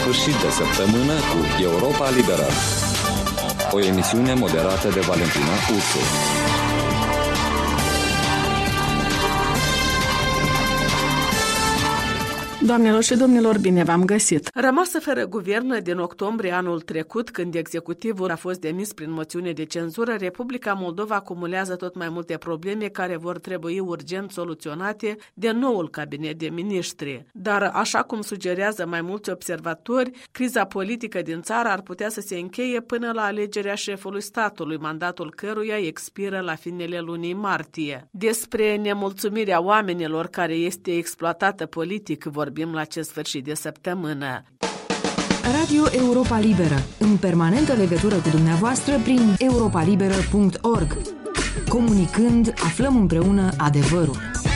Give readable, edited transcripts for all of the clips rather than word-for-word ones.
sfârșit de săptămână cu Europa Liberă. O emisiune moderată de Valentina Ursu. Doamnelor și domnilor, bine v-am găsit! Rămasă fără guvern din octombrie anul trecut, când executivul a fost demis prin moțiune de cenzură, Republica Moldova acumulează tot mai multe probleme care vor trebui urgent soluționate de noul cabinet de miniștri. Dar, așa cum sugerează mai mulți observatori, criza politică din țară ar putea să se încheie până la alegerea șefului statului, mandatul căruia expiră la finele lunii martie. Despre nemulțumirea oamenilor care este exploatată politic vorbim la acest sfârșit de săptămână. Radio Europa Liberă, în permanentă legătură cu dumneavoastră prin europalibera.org. Comunicând, aflăm împreună adevărul.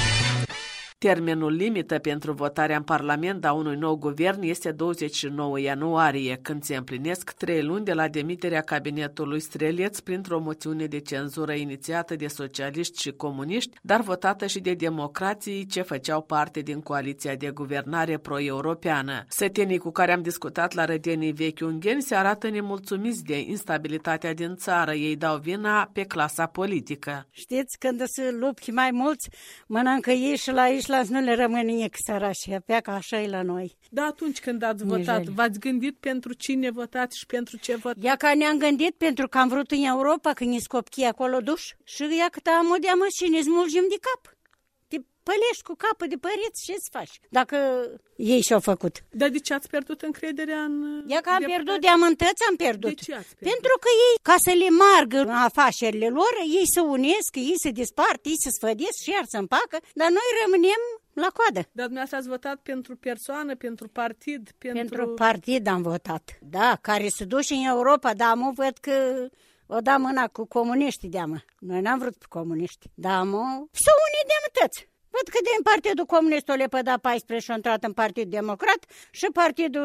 Termenul limită pentru votarea în Parlament a unui nou guvern este 29 ianuarie, când se împlinesc 3 luni de la demiterea cabinetului Streleț printr-o moțiune de cenzură inițiată de socialiști și comuniști, dar votată și de democrații ce făceau parte din coaliția de guvernare pro-europeană. Sătenii cu care am discutat la Rădenii Vechi Ungheni se arată nemulțumiți de instabilitatea din țară. Ei dau vina pe clasa politică. Știți, când se lupți mai mulți, mănâncă ei și la ei nu le rămâne nimic, sărașii, pleacă așa e la noi. Da, atunci când ați votat, v-ați gândit pentru cine votați și pentru ce votați? Ia că ne-am gândit pentru că am vrut în Europa, când ne-s copchii acolo duși, și ia că am o deamă și ne smulgem de cap. Te pălești cu capul de păreți și ce-ți faci? Dacă ei și-au făcut. Dar de ce ați pierdut încrederea în... Ia că am pierdut de amântăți, am pierdut. De ce ați pierdut? Pentru că ei, ca să le margă afacerile lor, ei se unesc, ei se despart, ei se sfădesc și iar se împacă, dar noi rămânem la coadă. Dar dumneavoastră ați votat pentru persoană, pentru partid, pentru partid am votat, da, care se duce în Europa, dar am văd că o da mâna cu comuniștii deamă. Noi n-am vrut cu comuniști, dar am să unii de amântăți. Văd că din Partidul Comunist o lepăda 14 și a intrat în Partidul Democrat și Partidul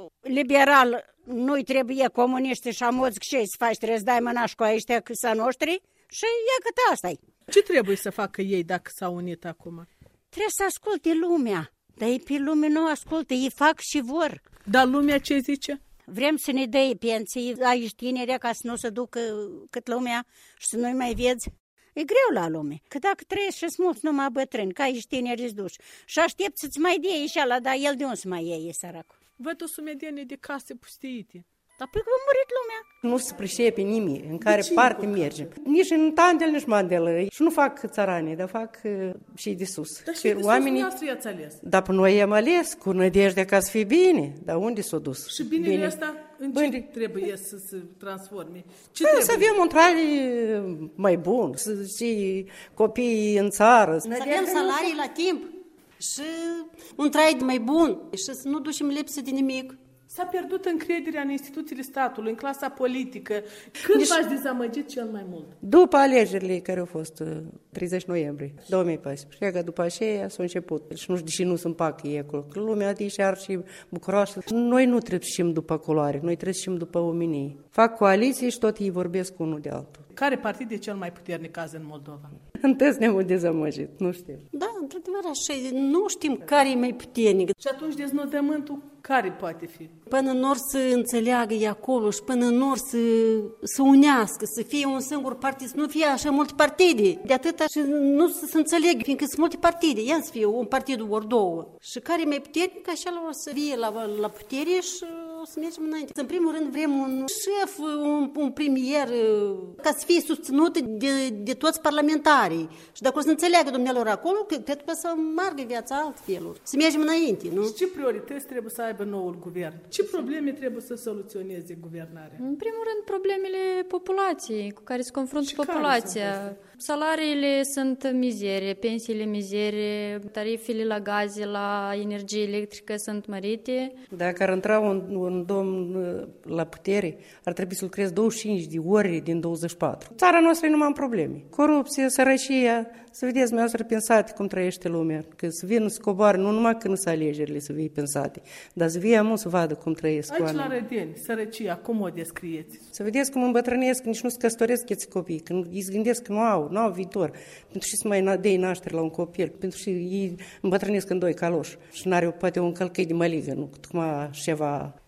Liberal nu-i trebuie comuniști și amoți ce să faci, trebuie să dai mânași cu ăștia că să noștri și ia cât asta-i. Ce trebuie să facă ei dacă s-au unit acum? Trebuie să asculte lumea, dar ei pe lume nu ascultă, ei fac și vor. Dar lumea ce zice? Vrem să ne dai pensii aici tinerea ca să nu se ducă cât lumea și să nu-i mai vezi. E greu la lume, că dacă trăiești și-s mulți numai bătrâni, ca aici tineri duși și aștept să-ți mai dea și ala, dar el de unde să mai iei, săracul? Văd o sumedenie de case pustiite. Dar pe că a murit lumea. Nu se pricepe nimic în care parte mergem. Nici în Tandel, nici Mandel. Și nu fac țăranii, dar fac și de sus. Dar și de oamenii... sus i-ați ales? Dar pe noi i-am ales cu nădejdea ca să fie bine. Dar unde s-a dus? Și binele ăsta în ce trebuie să se transforme? Ce trebuie? Să avem un trai mai bun, să și copiii în țară. Să avem salarii la timp și un trai mai bun și să nu ducem lipsă de nimic. S-a pierdut încrederea în instituțiile statului, în clasa politică. Când v-ați dezamăgit cel mai mult? După alegerile care au fost 30 noiembrie 2014. Cred că după aceea s-a început. Și nu știu de ce nu se împacă ei acolo. Că lumea deși ar și bucuroasă. Noi nu trebuie să știm după culoare, noi trebuie să știm după omenii. Fac coaliții și tot ei vorbesc unul de altul. Care partid e cel mai puternic azi în Moldova? Întâi ne-am dezamăgit, nu știu. Da, într-adevăr așa, nu știm care e mai puternic. Și atunci deznodământul care poate fi? Până nor să înțeleagă e acolo și până nor să unească, să fie un singur partid, să nu fie așa multe partide. De atâta și nu să înțelegă, fiindcă sunt multe partide. Ia să fie un partid ori două. Și care e mai puternic, așa o să fie la putere și o să mergem înainte. În primul rând vrem un șef, un premier, ca să fie susținut de toți parlamentarii. Și dacă o să înțeleagă dumnealor acolo, cred că să meargă viața altfelul. Să mergem înainte, nu? Și ce priorități trebuie să aibă noul guvern? Ce probleme trebuie să soluționeze guvernarea? În primul rând, problemele populației cu care se confruntă populația. Salariile sunt mizerie, pensiile mizerie, tarifele la gaze, la energie electrică sunt mărite. Dacă ar intra un domn la putere, ar trebui să lucreze 25 de ore din 24. Țara noastră e numai în probleme. Corupție, sărăcia, să vedeți dumneavoastră pensate cum trăiește lumea. Că să vină să coboare, nu numai când sunt alegerile să fie pensate, dar să vie să vadă cum trăiesc oamenii. Aici la Rădeni, sărăcia, cum o descrieți? Să vedeți cum îmbătrânesc, nici nu se căsătoresc copii, când îi se gândesc că nu au viitor. Pentru și să mai dea naștere la un copil, pentru și ei îmbătrânesc în doi caloși și n-are poate un călcăi de măligă, nu cum ceva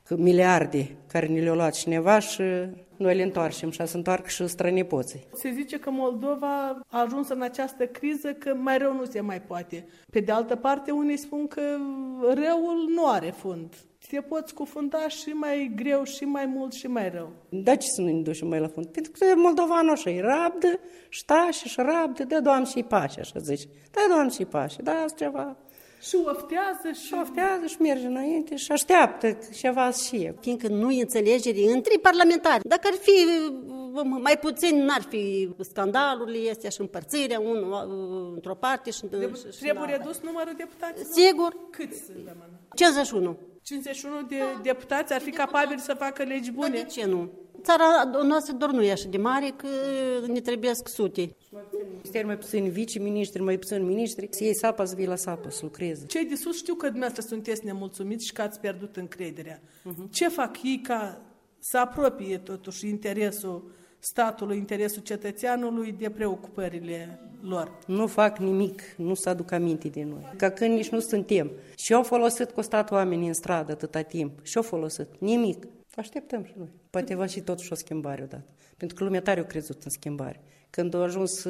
miliarde care ne le-a luat cineva și noi le întoarcem și să întoarcă și strănepoții. Se zice că Moldova a ajuns în această criză că mai rău nu se mai poate. Pe de altă parte, unii spun că răul nu are fund. Te poți cufunda și mai greu, și mai mult, și mai rău. Da, ce să nu ne ducem mai la fund? Pentru că moldovanul așa e rabdă, și rabdă, dă Doamne și-i pace, așa zice. Dă Doamne și-i pace, da, asta ceva. Și oftează și merge înainte și așteaptă ceva și e. Fiindcă nu e înțelegere între parlamentari. Dacă ar fi mai puțin, n-ar fi scandalurile astea și împărțirea unul într-o parte și trebuie redus numărul deputaților? Sigur. Câți sunt, rămână? 51. 51 de deputați ar fi capabili să facă legi bune? De ce nu? Țara noastră doar nu e așa de mare că ne trebuiesc sute. Ministeri mai puțin viceministri, mai puțin ministri, să iei sapa, să vii la sapă, să lucreze. Cei de sus știu că dumneavoastră sunteți nemulțumiți și că ați pierdut încrederea. Ce fac ei ca să apropie totuși interesul statului, interesul cetățeanului de preocupările lor? Nu fac nimic, nu se aduc aminte de noi. Ca când nici nu suntem. Și-au folosit cu stat oamenii în stradă atâta timp. Și-au folosit nimic. Așteptăm și noi. Poate va și totuși o schimbare odată. Pentru că lumea tare a crezut în schimbare. Când au ajuns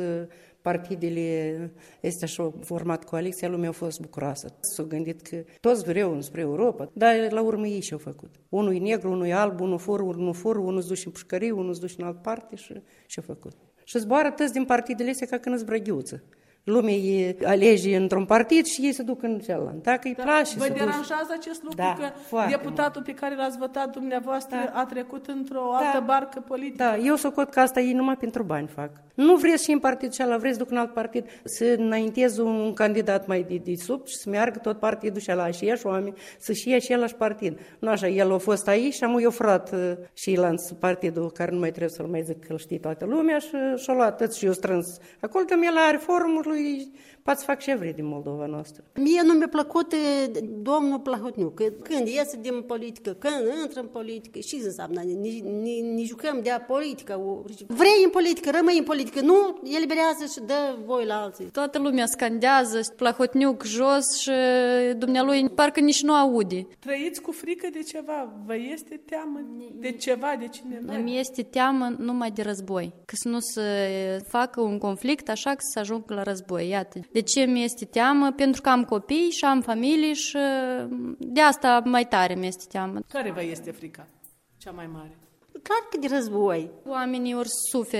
partidele astea și au format coaliția, lumea a fost bucuroasă. S-au gândit că toți vreau spre Europa, dar la urmă ei și-au făcut. Unul e negru, unul e alb, unul fură, unul se duce în pușcărie, unul se duce în altă parte și-au făcut. Și zboară toți din partidele astea ca când îți brăghiuță. Lumea îi alege într-un partid și ei se duc în celălalt. Dacă îi place, vă deranjează acest lucru că deputatul pe care l-ați votat dumneavoastră a trecut într-o altă barcă politică? Da, eu socot că asta ei numai pentru bani fac. Nu vreți și în partid celălalt, vreți duc în alt partid să înainteze un candidat mai de sub și să meargă tot partidul și ala și ea și oameni să-și ia și același partid. Nu așa, el a fost aici și am eu furat și el în partidul care nu mai trebuie să-l mai zic că îl știe toată lumea și-a luat tot și eu strâns. Acolo că el are formul lui, poate să fac ce vrei din Moldova noastră. Mie nu mi-a plăcut domnul Plahotniuc. Când iese din politică, când intră în politică, și înseamnă, ne jucăm de politică. Vrei în politică, rămâi în politică, nu, eliberează și dă voi la alții. Toată lumea scandează, Plahotniuc jos și dumnealui parcă nici nu aude. Trăiți cu frică de ceva? Vă este teamă de ceva, de cineva? Îmi este teamă numai de război. Că să nu se facă un conflict așa că să ajungă la război. Iată. De ce mi este teamă? Pentru că am copii și am familie și de asta mai tare mi este teamă. Care vă este frica cea mai mare? Clar că de război. Oamenii ori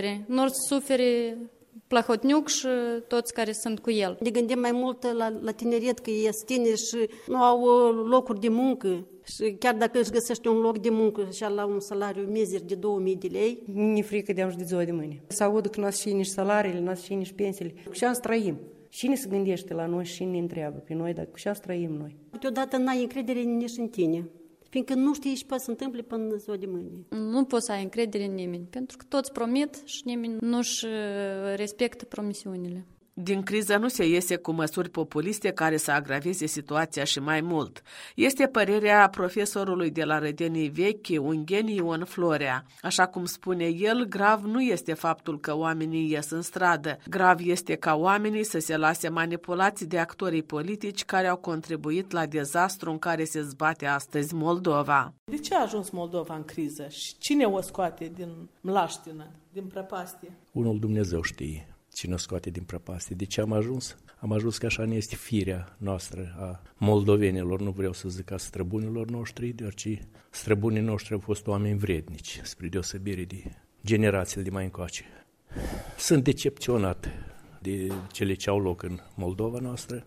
sufere Plahotniuc și toți care sunt cu el. Ne gândim mai mult la tineret, că ies tineri și nu au locuri de muncă. Și chiar dacă își găsește un loc de muncă și la un salariu mizer de 2000 de lei. Mi-e frică de a-și de ziua de mâine. Să audă că n-ați și nici salariile, n-ați și nici pensiile. Cu ce trăim? Cine se gândește la noi și cine ne întreabă pe noi, dar cu ce trăim noi? Câteodată n-ai încredere nici în tine, fiindcă nu știi ce poate să întâmple până ziua de mâine. Nu poți să ai încredere în nimeni, pentru că toți promit și nimeni nu-și respectă promisiunile. Din criză nu se iese cu măsuri populiste care să agraveze situația și mai mult. Este părerea profesorului de la Rădenii Vechi, Ungheni Ion Florea. Așa cum spune el, grav nu este faptul că oamenii ies în stradă. Grav este ca oamenii să se lase manipulați de actorii politici care au contribuit la dezastru în care se zbate astăzi Moldova. De ce a ajuns Moldova în criză și cine o scoate din mlaștină, din prăpastie? Unul Dumnezeu știe cine o scoate din prăpastie. De ce am ajuns? Am ajuns că așa ne este firea noastră a moldovenilor, nu vreau să zic a străbunilor noștri, deoarece străbunii noștri au fost oameni vrednici, spre deosebire de generațiile de mai încoace. Sunt decepționat de cele ce au loc în Moldova noastră.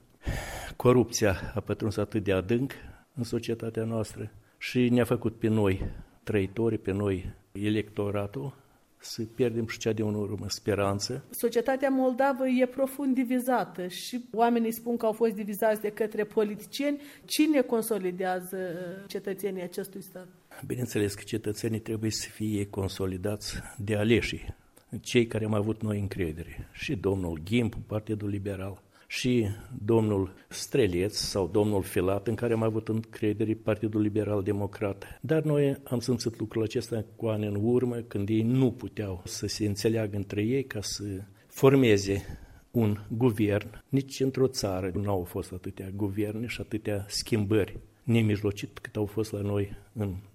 Corupția a pătruns atât de adânc în societatea noastră și ne-a făcut pe noi trăitori, pe noi electoratul, să pierdem și cea de în urmă speranță. Societatea moldavă e profund divizată și oamenii spun că au fost divizați de către politicieni. Cine consolidează cetățenii acestui stat? Bineînțeles că cetățenii trebuie să fie consolidați de aleșii, cei care am avut noi încredere. Și domnul Ghimpu, Partidul Liberal, și domnul Streleț sau domnul Filat, în care am avut încredere Partidul Liberal Democrat. Dar noi am simțit lucrul acesta cu ani în urmă, când ei nu puteau să se înțeleagă între ei ca să formeze un guvern. Nici într-o țară nu au fost atâtea guverne și atâtea schimbări nemijlocit cât au fost la noi în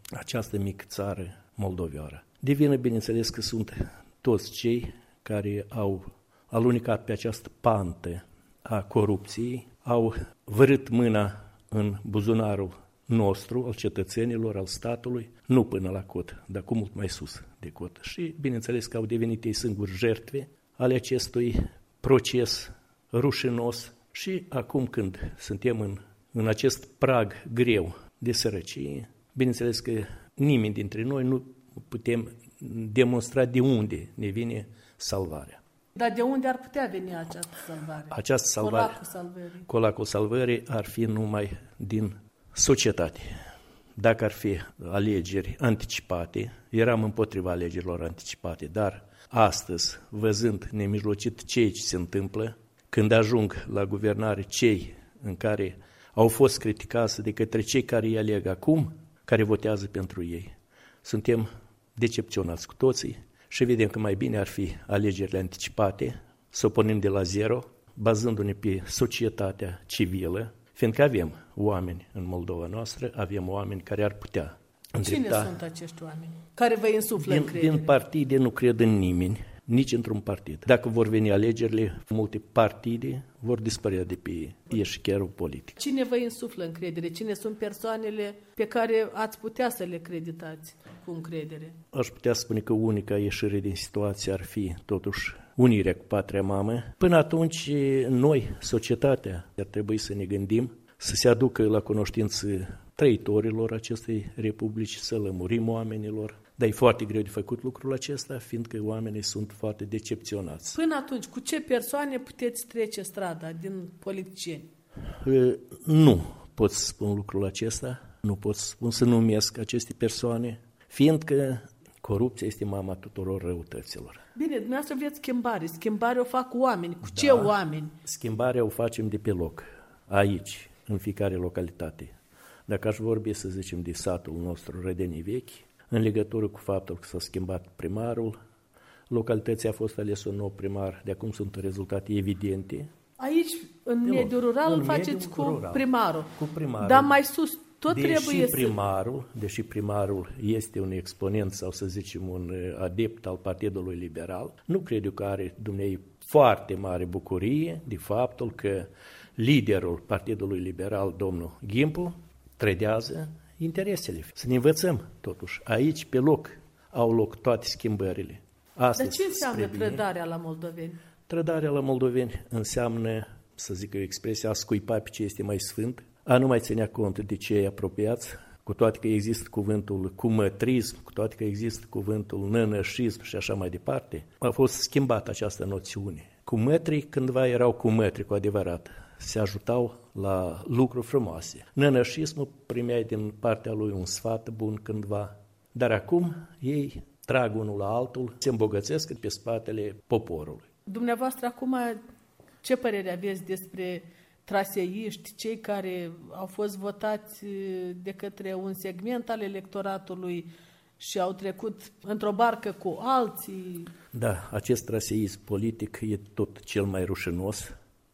această mică țară moldovioară. De vină, bineînțeles, că sunt toți cei care au alunecat pe această pantă a corupției, au vărât mâna în buzunarul nostru, al cetățenilor, al statului, nu până la cot, dar cu mult mai sus de cot. Și, bineînțeles, că au devenit ei singuri jertve ale acestui proces rușinos și acum când suntem în acest prag greu de sărăcie, bineînțeles că nimeni dintre noi nu putem demonstra de unde ne vine salvarea. Dar de unde ar putea veni această salvare? Această salvare, colacul salvării ar fi numai din societate. Dacă ar fi alegeri anticipate, eram împotriva alegerilor anticipate, dar astăzi, văzând nemijlocit ce se întâmplă, când ajung la guvernare cei în care au fost criticați de către cei care îi aleg acum, care votează pentru ei, suntem decepționați cu toții și vedem că mai bine ar fi alegerile anticipate, să o punem de la zero, bazându-ne pe societatea civilă, fiindcă avem oameni în Moldova noastră, avem oameni care ar putea îndrepta. Cine sunt acești oameni care vă insuflă încredere? Din partide nu cred în nimeni, nici într-un partid. Dacă vor veni alegerile, multe partide vor dispărea de pe eșichierul politic. Cine vă insuflă încredere? Cine sunt persoanele pe care ați putea să le creditați cu încredere? Aș putea spune că unica ieșire din situație ar fi totuși unirea cu patria mamă. Până atunci, noi, societatea, ar trebui să ne gândim să se aducă la cunoștință trăitorilor acestei republici, să lămurim oamenilor. Dar e foarte greu de făcut lucrul acesta, fiindcă oamenii sunt foarte decepționați. Până atunci, cu ce persoane puteți trece strada din politicieni? Nu pot să spun lucrul acesta, nu pot să numesc aceste persoane, fiindcă corupția este mama tuturor răutăților. Bine, dumneavoastră aveți schimbare. Schimbarea o fac oameni. Cu ce oameni? Schimbarea o facem de pe loc, aici, în fiecare localitate. Dacă aș vorbi, să zicem, de satul nostru Rădenii Vechi, în legătură cu faptul că s-a schimbat primarul, localității a fost ales un nou primar, de acum sunt rezultate evidente. Aici, în mediul rural, îl faceți cu primarul. Cu primarul. Dar mai sus, tot trebuie Deși primarul este un exponent sau să zicem un adept al Partidului Liberal, nu cred eu că are dumnei foarte mare bucurie de faptul că liderul Partidului Liberal, domnul Gimpu, trădează interesele. Să ne învățăm, totuși. Aici, pe loc, au loc toate schimbările. Astăzi, dar ce înseamnă trădarea la moldoveni? Trădarea la moldoveni înseamnă, să zic o expresie, a scuipa pe ce este mai sfânt, a nu mai ținea cont de cei apropiați, cu toate că există cuvântul cumătrism, cu toate că există cuvântul nănășism și așa mai departe. A fost schimbată această noțiune. Cumătrii cândva erau cumătri cu adevărat. Se ajutau la lucruri frumoase. Nănășismul primea din partea lui un sfat bun cândva, dar acum ei trag unul la altul, se îmbogățesc pe spatele poporului. Dumneavoastră, acum, ce părere aveți despre traseiști, cei care au fost votați de către un segment al electoratului și au trecut într-o barcă cu alții? Da, acest traseism politic e tot cel mai rușinos,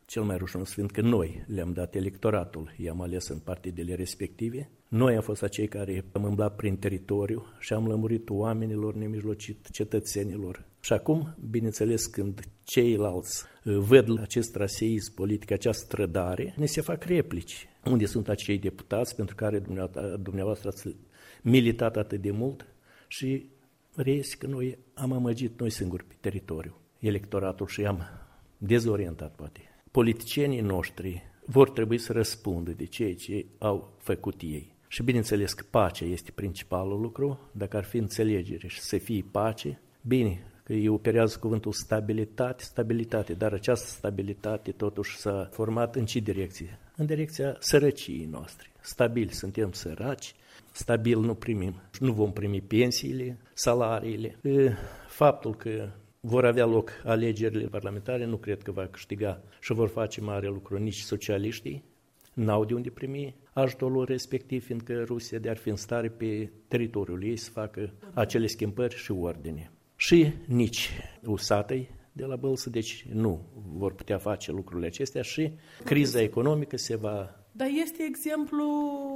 fiindcă noi le-am dat electoratul, i-am ales în partidele respective. Noi am fost acei care am umblat prin teritoriu și am lămurit oamenilor nemijlocit, cetățenilor. Și acum, bineînțeles, când ceilalți văd acest traseism politic, această trădare, ne se fac replici. Unde sunt acei deputați pentru care dumneavoastră ați militat atât de mult și reiese că noi am amăgit noi singuri pe teritoriu electoratul și am dezorientat poate. Politicienii noștri vor trebui să răspundă de ceea ce au făcut ei. Și bineînțeles că pacea este principalul lucru, dacă ar fi înțelegere și să fie pace, bine, că ei operează cuvântul stabilitate, dar această stabilitate totuși s-a format în ce direcție? În direcția sărăciei noastre. Stabil suntem săraci, stabil nu vom primi pensiile, salariile. Faptul că vor avea loc alegerile parlamentare, nu cred că va câștiga și vor face mare lucru nici socialiștii, n-au de unde primi ajutorul respectiv, fiindcă Rusia de-ar fi în stare pe teritoriul ei să facă acele schimbări și ordine. Și nici usatăi de la Bălță, deci nu vor putea face lucrurile acestea și criza economică se va... Dar este exemplu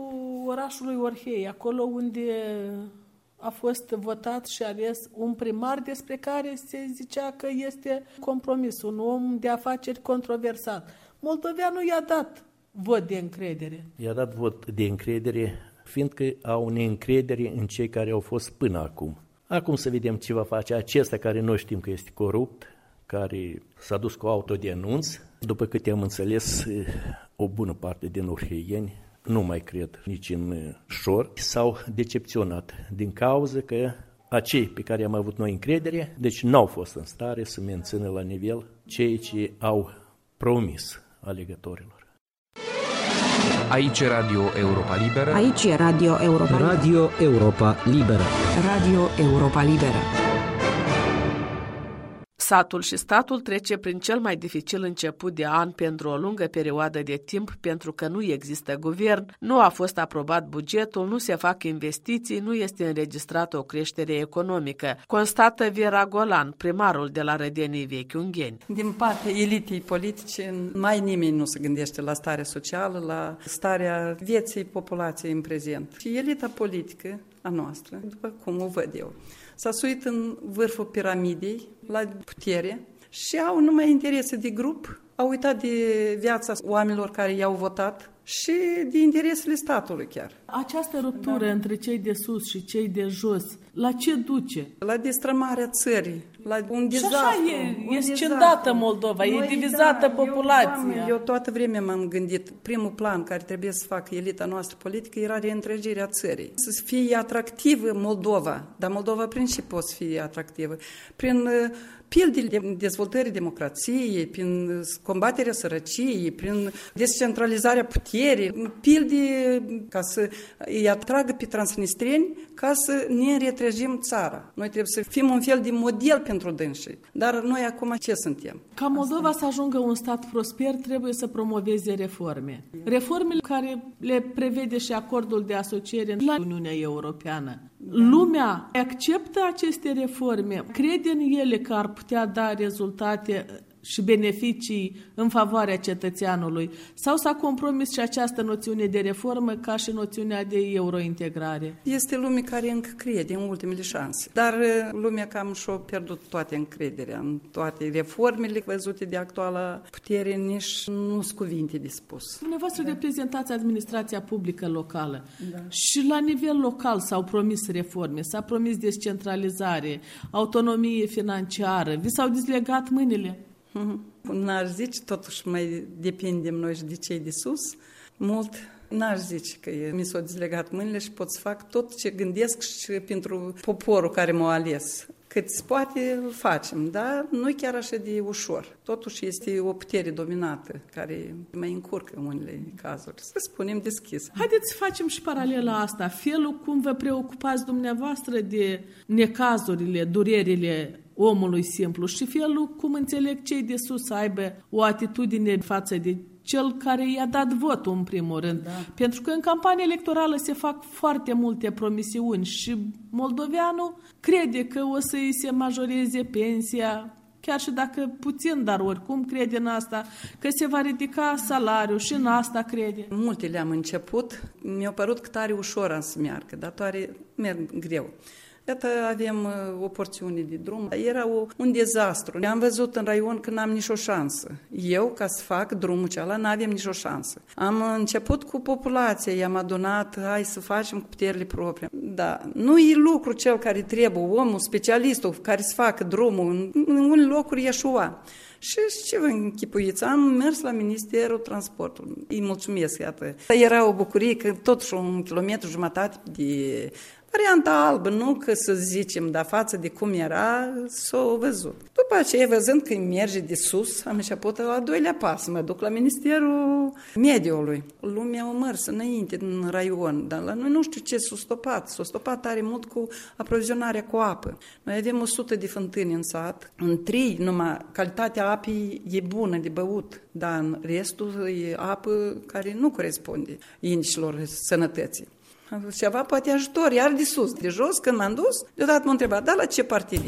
orașului Orhei, acolo unde a fost votat și ales un primar despre care se zicea că este compromis, un om de afaceri controversat. Moldoveanul i-a dat vot de încredere. I-a dat vot de încredere, fiindcă au neîncredere în cei care au fost până acum. Acum să vedem ce va face acesta care noi știm că este corupt, care s-a dus cu autodenunț. După câte am înțeles, o bună parte din orheieni nu mai cred nici în șor, s-au decepționat din cauza că acei pe care am avut noi încredere, deci n-au fost în stare să mențină la nivel ceea ce au promis alegătorilor. Aici e Radio Europa Liberă. Aici e Radio Europa Liberă. Radio Europa Liberă. Radio Europa Liberă. Satul și statul trece prin cel mai dificil început de an pentru o lungă perioadă de timp, pentru că nu există guvern, nu a fost aprobat bugetul, nu se fac investiții, nu este înregistrată o creștere economică, constată Vera Golan, primarul de la Rădenii Vechi Ungheni. Din partea elitei politice, mai nimeni nu se gândește la starea socială, la starea vieții populației în prezent. Și elita politică a noastră, după cum o văd eu, s-a suit în vârful piramidei, la putere, și au numai interese de grup, au uitat de viața oamenilor care i-au votat și de interesele statului chiar. Această ruptură între cei de sus și cei de jos, la ce duce? La destrămarea țării, la un dezastru. Și așa e scindată Moldova, e divizată populația. Eu toată vremea m-am gândit, primul plan care trebuie să facă elita noastră politică era reîntregirea țării. Să fie atractivă Moldova, dar Moldova prin ce poate să fie atractivă? Prin pildele dezvoltării democrației, prin combaterea sărăciei, prin descentralizarea puterii, pilde ca să îi atragă pe transnistreni ca să ne retrăgim țara. Noi trebuie să fim un fel de model pentru dânsii. Dar noi acum ce suntem? Ca Moldova să ajungă un stat prosper, trebuie să promoveze reforme. Reformele care le prevede și acordul de asociere la Uniunea Europeană. Lumea acceptă aceste reforme, crede în ele că ar putea da rezultate și beneficii în favoarea cetățeanului, sau s-a compromis și această noțiune de reformă ca și noțiunea de eurointegrare? Este lume care încă crede în ultimele șanse, dar lumea cam și-a pierdut toată încrederea în toate reformele văzute de actuala putere, nici nu sunt cuvinte de spus. Dumneavoastră reprezentați administrația publică locală, și la nivel local s-au promis reforme, s-a promis descentralizare, autonomie financiară, vi s-au dezlegat mâinile? N-aș zice, totuși mai depindem noi și de cei de sus, mult. N-aș zice că mi s-au dezlegat mâinile și pot să fac tot ce gândesc și pentru poporul care m-a ales. Cât se poate, îl facem, dar nu chiar așa de ușor. Totuși este o putere dominată care mai încurcă în unele cazuri. Să spunem deschis. Haideți să facem și paralela asta. Felul cum vă preocupați dumneavoastră de necazurile, durerile omului simplu și felul cum înțeleg cei de sus să aibă o atitudine față de cel care i-a dat votul în primul rând. Da. Pentru că în campanie electorală se fac foarte multe promisiuni și moldoveanul crede că o să-i se majoreze pensia, chiar și dacă puțin, dar oricum crede în asta, că se va ridica salariul și în asta crede. Multe le-am început, mi-a părut că tare ușor să meargă, dar tare merg greu. Iată, avem o porțiune de drum. Era un dezastru. Am văzut în raion că n-am nicio șansă. Eu, ca să fac drumul ceala, n-avem nicio șansă. Am început cu populația, i-am adunat, hai să facem cu puterile proprii. Da, nu e lucru cel care trebuie, omul, specialistul care să facă drumul. În unele locuri eșua. Și ce vă închipuiți? Am mers la Ministerul Transportului. Îi mulțumesc, iată. Era o bucurie că totuși 1,5 kilometru de varianta albă, nu că să zicem, dar față de cum era, s-o văzut. După aceea, văzând că merge de sus, am început la 2-lea pas, mă duc la Ministerul Mediului. Lumea a mers înainte în raion, dar la noi nu știu ce s-a stopat. S-a stopat tare mult cu aprovizionarea cu apă. Noi avem 100 de fântâni în sat. În 3, numai calitatea apei e bună de băut, dar în restul e apă care nu corespunde indicilor sănătății. Ceva poate ajutor, iar de sus, de jos, când m-am dus, deodată m-a întrebat, da, la ce partid ești?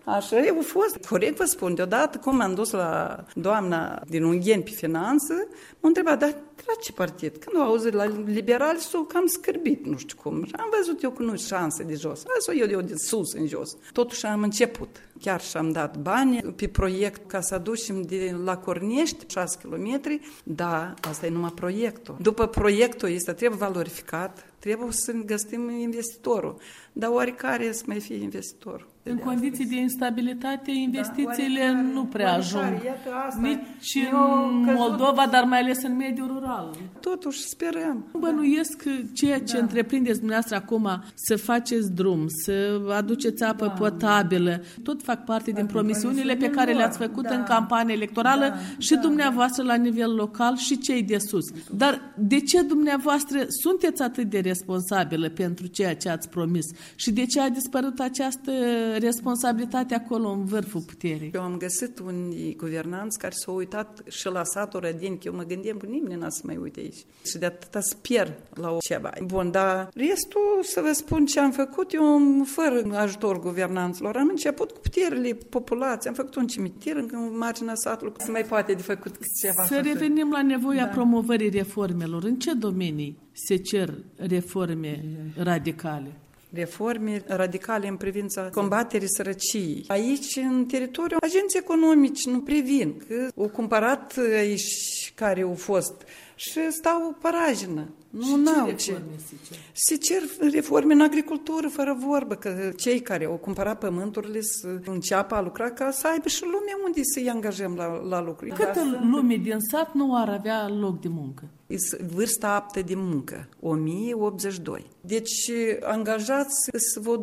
Așa eu fost. Corect vă spun, deodată cum am dus la doamna din Ungheni pe finanță, m-a întrebat, dar la ce partid? Când au auzit la liberali, s-au cam scârbit, nu știu cum. Și am văzut eu că nu-i șanse de jos. Asta eu de sus în jos. Totuși am început. Chiar și-am dat bani pe proiect ca să aducem de la Cornești 6 km, dar asta e numai proiectul. După proiectul este, trebuie valorificat, trebuie să găsim investitorul. Dar oarecare să mai fie investitorul? În condiții de instabilitate, investițiile nu prea ajung. Nici în Moldova, dar mai ales în mediul rural. Totuși sperăm. Bănuiesc că ceea ce întreprindeți dumneavoastră acum, să faceți drum, să aduceți apă potabilă, tot fac parte din promisiunile pe care le-ați făcut în campanie electorală și dumneavoastră la nivel local și cei de sus. Dar de ce dumneavoastră sunteți atât de responsabilă pentru ceea ce ați promis? Și de ce a dispărut această responsabilitate acolo în vârful puterii? Eu am găsit unii guvernanți care s-au uitat și la satul Rădin, că eu mă gândeam că nimeni n-a să mai uite aici. Și de atâta sper la ceva. Bun, dar restul, să vă spun ce am făcut, eu fără ajutor guvernanților, am început cu puterile populației, am făcut un cimitir în marginea satului, că se mai poate de făcut ceva. Să revenim la nevoia promovării reformelor. În ce domenii se cer reforme radicale? Reforme radicale în privința combaterii sărăciei. Aici, în teritoriu, agenții economici nu previn, că au cumpărat aici care au fost și stau paragină. Nu ce. Se cer reforme în agricultură, fără vorbă, că cei care au cumpărat pământurile să înceapă a lucra, ca să aibă și lumea unde să-i angajăm la lucruri. Câtă lume din sat nu ar avea loc de muncă? Vârsta aptă de muncă, 1082. Deci angajați să vă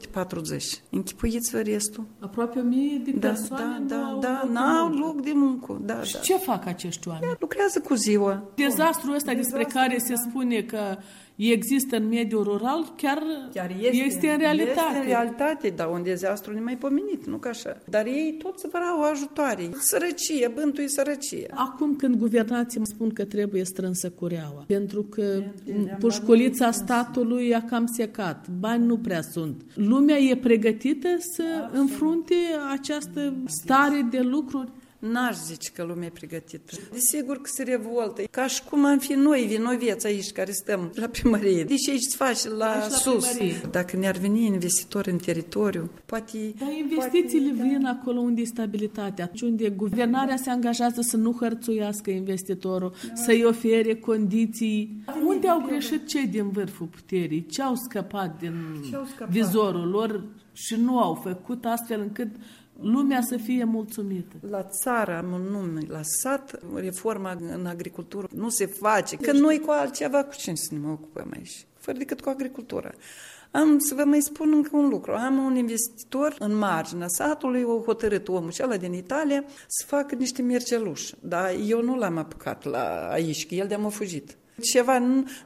240. Închipuiți-vă restul. Aproape 1000 de persoane n-au loc de muncă. Și ce fac acești oameni? Lucrează cu ziua. Dezastrul ăsta despre care se spune că există în mediul rural, chiar este în realitate. Este în realitate, dar un dezastru nemaipomenit, nu ca așa. Dar ei toți vreau ajutoare. Sărăcie, bântui sărăcie. Acum când guvernații îmi spun că trebuie strânsă cureaua, pentru că pușculița statului a cam secat, bani nu prea sunt. Lumea e pregătită să înfrunte această stare de lucruri? N-aș zice că lumea e pregătită. Desigur că se revoltă. Ca și cum am fi noi vinoveți aici care stăm la primărie. Deci aici se face la sus. Dacă ne-ar veni investitori în teritoriu, poate... Dar investițiile vin acolo unde e stabilitatea, unde guvernarea se angajează să nu hărțuiască investitorul, să-i ofere condiții. Unde au greșit cei din vârful puterii? Ce au scăpat din vizorul lor și nu au făcut astfel încât lumea să fie mulțumită? La țară am un nume, la sat, reforma în agricultură nu se face. Că noi cu altceva, cu ce să ne ocupăm aici? Fără decât cu agricultura. Am să vă mai spun încă un lucru. Am un investitor în marginea satului, o hotărât omul acela din Italia să facă niște mergeluși. Dar eu nu l-am apucat aici, că el de-am fugit. Ceva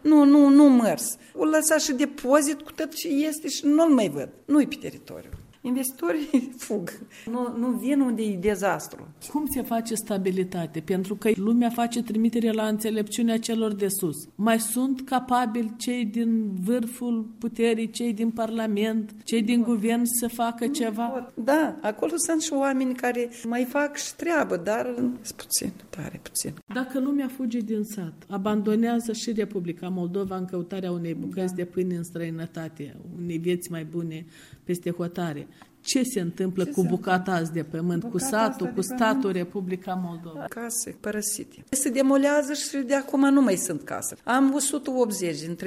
nu mers. O lăsa și depozit cu tot ce este și nu-l mai văd. Nu-i pe teritoriu. Investitorii fug. Nu vin unde e dezastru. Cum se face stabilitate? Pentru că lumea face trimitere la înțelepciunea celor de sus. Mai sunt capabili cei din vârful puterii, cei din Parlament, cei din guvern să facă ceva? Da, acolo sunt și oameni care mai fac și treabă, dar puțin, tare puțin. Dacă lumea fuge din sat, abandonează și Republica Moldova în căutarea unei bucăți de pâine în străinătate, unei vieți mai bune peste hotare, ce se întâmplă cu bucata azi de pământ, cu satul, cu statul Republica Moldova? Case părăsite. Se demolează și de acum nu mai sunt case. Am 180 din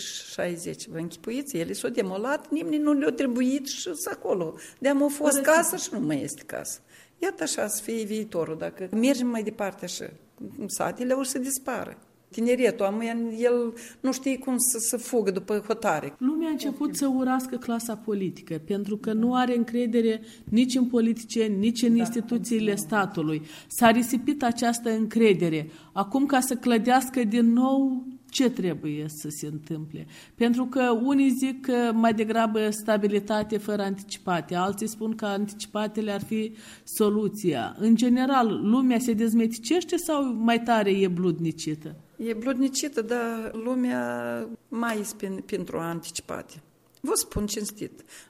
360. Vă închipuiți? Ele s-au demolat, nimeni nu le-a trebuit și acolo. De-am au fost casă și nu mai este casă. Iată așa să fie viitorul. Dacă mergem mai departe așa, satele o să dispară. Tineretul, el nu știe cum să fugă după hotare. Lumea a început să urască clasa politică, pentru că nu are încredere nici în politicieni, nici în instituțiile statului. S-a risipit această încredere. Acum, ca să clădească din nou, ce trebuie să se întâmple? Pentru că unii zic că mai degrabă stabilitate fără anticipate, alții spun că anticipatele ar fi soluția. În general, lumea se dezmeticește sau mai tare e bludnicită? E bludnicită, dar lumea mai este pentru anticipate. Vă spun cinstit.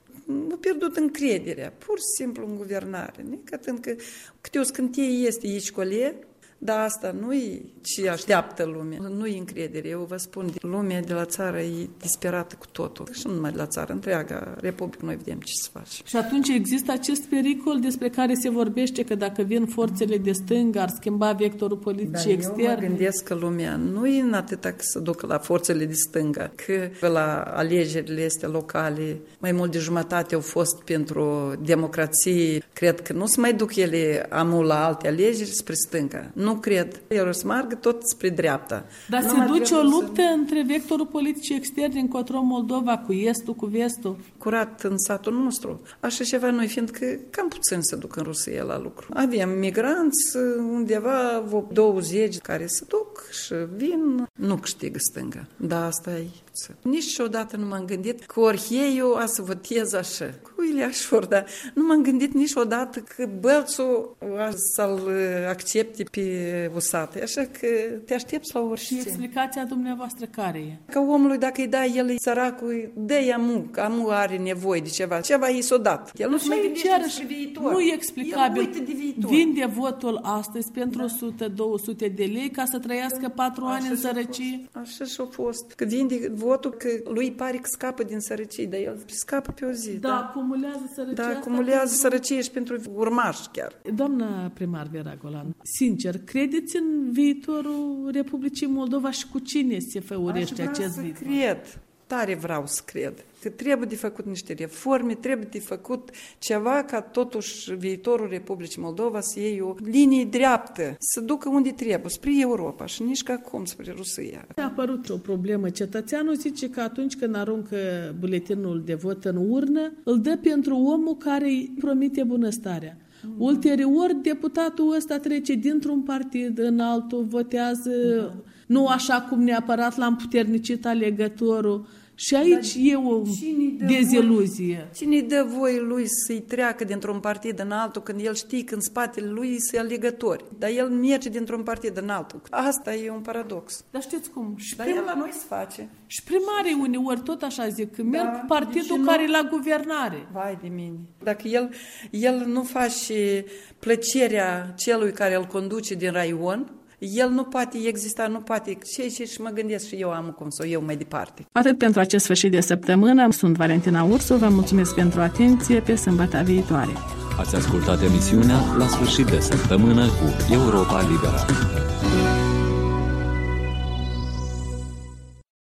a pierdut încrederea, pur și simplu în guvernare. Că câte o scânteie este aici colie, dar asta nu-i ce așteaptă lumea, nu-i încredere. Eu vă spun, lumea de la țară e disperată cu totul. Și nu numai de la țară, întreaga Republică, noi vedem ce se face. Și atunci există acest pericol despre care se vorbește că dacă vin forțele de stânga ar schimba vectorul politic extern? Eu mă gândesc că lumea nu e în atâta că să ducă la forțele de stânga, că la alegerile astea locale mai mult de jumătate au fost pentru democrație. Cred că nu se mai duc ele amul la alte alegeri spre stânga. Nu cred. El o să meargă tot spre dreapta. Dar se duce o luptă între vectorul politic extern încotro Moldova, cu estul, cu vestul? Curat în satul nostru. Așa ceva noi, fiindcă cam puțin se duc în Rusia la lucru. Avem migranți undeva 20 care se duc și vin. Nu câștigă stânga. Da, asta e puțin. Niciodată nu m-am gândit că Orheiu a să votez așa. Cu Iliașor, dar nu m-am gândit niciodată că Bălțul a să-l accepte pe Usate. Așa că te aștepți la orice. Și explicația dumneavoastră care e? Ca omului, dacă îi dai, el e săracul, dă-i amu, că amu are nevoie de ceva. Ceva i s-o dat. El nu se mai gândește despre viitor. Nu e explicabil. El uită de viitor. Vinde votul astăzi pentru 100-200 de lei ca să trăiască 4 ani în sărăcie? Așa și-a fost. Că vinde votul, că lui pare că scapă din sărăcie, dar el scapă pe o zi. Da, acumulează sărăcie. Da, acumulează sărăcie și pentru urmași chiar. Doamna primar Vera Golan, sincer, credeți în viitorul Republicii Moldova și cu cine se făurește acest viitor? Cred, tare vreau să cred, că trebuie de făcut niște reforme, trebuie de făcut ceva ca totuși viitorul Republicii Moldova să iei o linie dreaptă, să ducă unde trebuie, spre Europa și nici ca acum spre Rusia. A apărut o problemă. Cetățeanul zice că atunci când aruncă buletinul de vot în urnă, îl dă pentru omul care îi promite bunăstarea. Ulterior, deputatul ăsta trece dintr-un partid în altul, votează nu așa cum neapărat l-am puternicit alegătorul. Și aici e o deziluzie. Cine dă voie lui să-i treacă dintr-un partid în altul când el știe că în spatele lui sunt alegători? Dar el merge dintr-un partid în altul. Asta e un paradox. Dar știți cum? Dar el la noi se face. Și primarii uneori tot așa zic, că merg cu partidul care e la guvernare. Vai de mine. Dacă el nu face plăcerea celui care îl conduce din raion, el nu poate exista, nu poate și mă gândesc și eu am cum să o iau mai departe. Atât pentru acest sfârșit de săptămână. Sunt Valentina Ursu, vă mulțumesc pentru atenție, pe sâmbătă viitoare. Ați ascultat emisiunea La sfârșit de săptămână cu Europa Liberă.